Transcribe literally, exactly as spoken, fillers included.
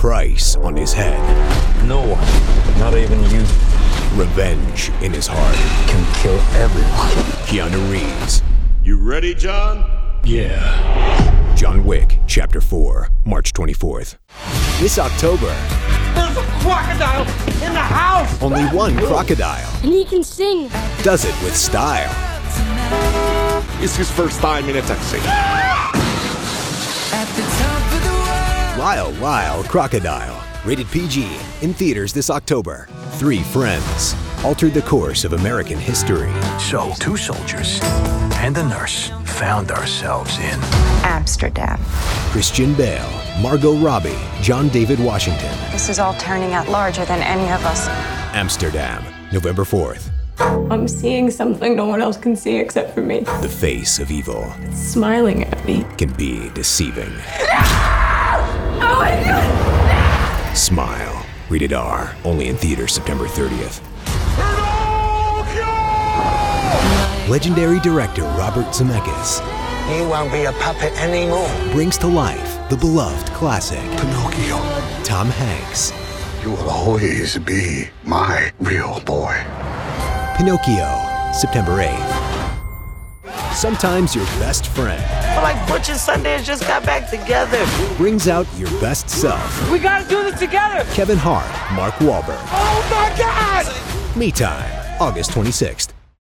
price on his head. No one, not even you, Revenge in his heart. can kill everyone. Keanu Reeves. You ready, John? Yeah. John Wick, Chapter four, March twenty-fourth. This October, There's a crocodile in the house! only one crocodile And he can sing. does it with style. It's his first time in a taxi. Lyle Lyle Crocodile. Rated P G. In theaters this October. Three friends altered the course of American history. So, two soldiers and a nurse found ourselves in Amsterdam. Christian Bale, Margot Robbie, John David Washington. This is all turning out larger than any of us. Amsterdam, November fourth. I'm seeing something no one else can see except for me. The face of evil It's smiling at me. can be deceiving. Oh my God! Smile. Rated R. Only in theaters September thirtieth. Legendary director Robert Zemeckis You won't be a puppet anymore. brings to life the beloved classic. Pinocchio, Tom Hanks. you will always be my real boy. Pinocchio, September eighth. Sometimes your best friend Like Butch and Sundance just got back together. brings out your best self. We gotta do this together! Kevin Hart, Mark Wahlberg. Oh my God! Me Time, August twenty-sixth.